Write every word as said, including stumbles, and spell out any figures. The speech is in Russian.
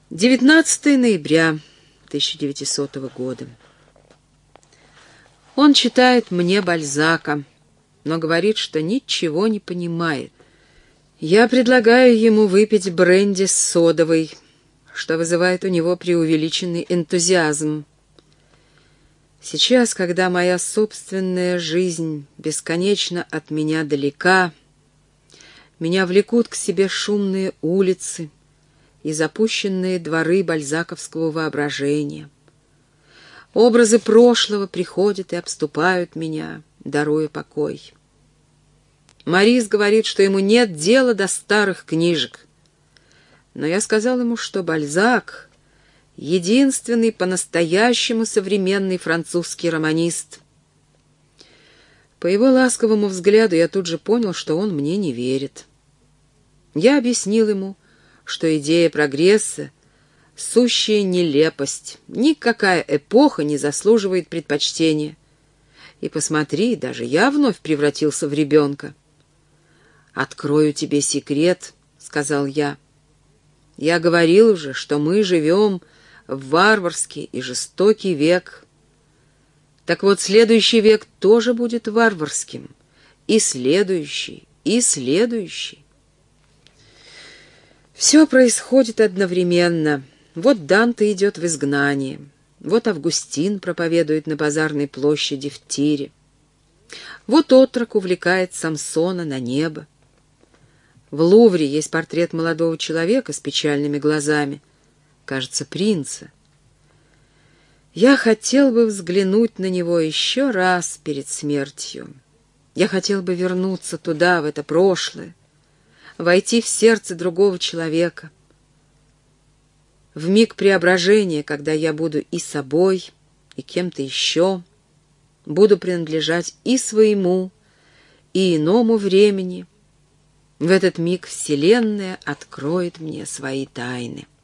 девятнадцатое ноября тысяча девятисотого года. Он читает мне Бальзака, но говорит, что ничего не понимает. Я предлагаю ему выпить бренди с содовой, что вызывает у него преувеличенный энтузиазм. Сейчас, когда моя собственная жизнь бесконечно от меня далека, меня влекут к себе шумные улицы и запущенные дворы бальзаковского воображения. Образы прошлого приходят и обступают меня, даруя покой. Морис говорит, что ему нет дела до старых книжек. Но я сказал ему, что Бальзак — единственный по-настоящему современный французский романист. По его ласковому взгляду я тут же понял, что он мне не верит. Я объяснил ему, что идея прогресса — сущая нелепость, никакая эпоха не заслуживает предпочтения. И посмотри, даже я вновь превратился в ребенка. «Открою тебе секрет», — сказал я. «Я говорил уже, что мы живем в варварский и жестокий век. Так вот, следующий век тоже будет варварским, и следующий, и следующий». Все происходит одновременно. Вот Данте идет в изгнание, вот Августин проповедует на базарной площади в Тире, вот отрок увлекает Самсона на небо. В Лувре есть портрет молодого человека с печальными глазами, кажется, принца. Я хотел бы взглянуть на него еще раз перед смертью. Я хотел бы вернуться туда, в это прошлое, войти в сердце другого человека. В миг преображения, когда я буду и собой, и кем-то еще, буду принадлежать и своему, и иному времени. В этот миг Вселенная откроет мне свои тайны.